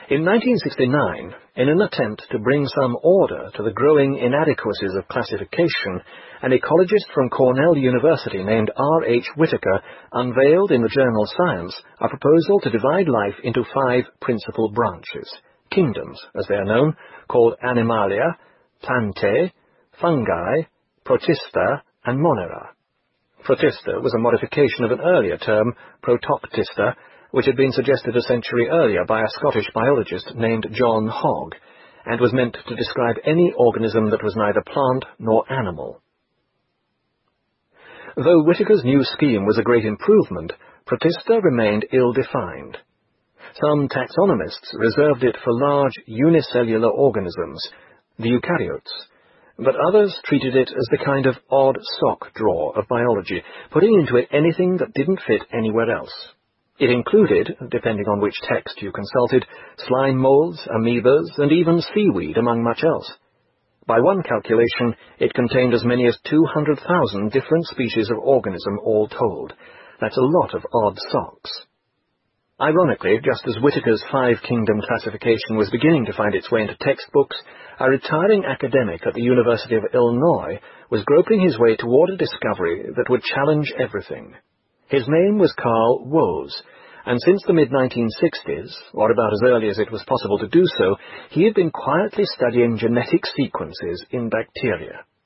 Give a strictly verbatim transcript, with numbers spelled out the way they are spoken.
In nineteen sixty-nine, in an attempt to bring some order to the growing inadequacies of classification, an ecologist from Cornell University named R H Whitaker unveiled in the journal Science a proposal to divide life into five principal branches, kingdoms, as they are known, called Animalia, Plantae, Fungi, Protista, and Monera. Protista was a modification of an earlier term, Protoctista, which had been suggested a century earlier by a Scottish biologist named John Hogg, and was meant to describe any organism that was neither plant nor animal. Though Whitaker's new scheme was a great improvement, Protista remained ill-defined. Some taxonomists reserved it for large unicellular organisms, the eukaryotes, but others treated it as the kind of odd sock drawer of biology, putting into it anything that didn't fit anywhere else. It included, depending on which text you consulted, slime molds, amoebas, and even seaweed, among much else. By one calculation, it contained as many as two hundred thousand different species of organism all told. That's a lot of odd socks. Ironically, just as Whitaker's five-kingdom classification was beginning to find its way into textbooks, a retiring academic at the University of Illinois was groping his way toward a discovery that would challenge everything. His name was Carl Woese, and since the mid nineteen sixties, or about as early as it was possible to do so, he had been quietly studying genetic sequences in bacteria.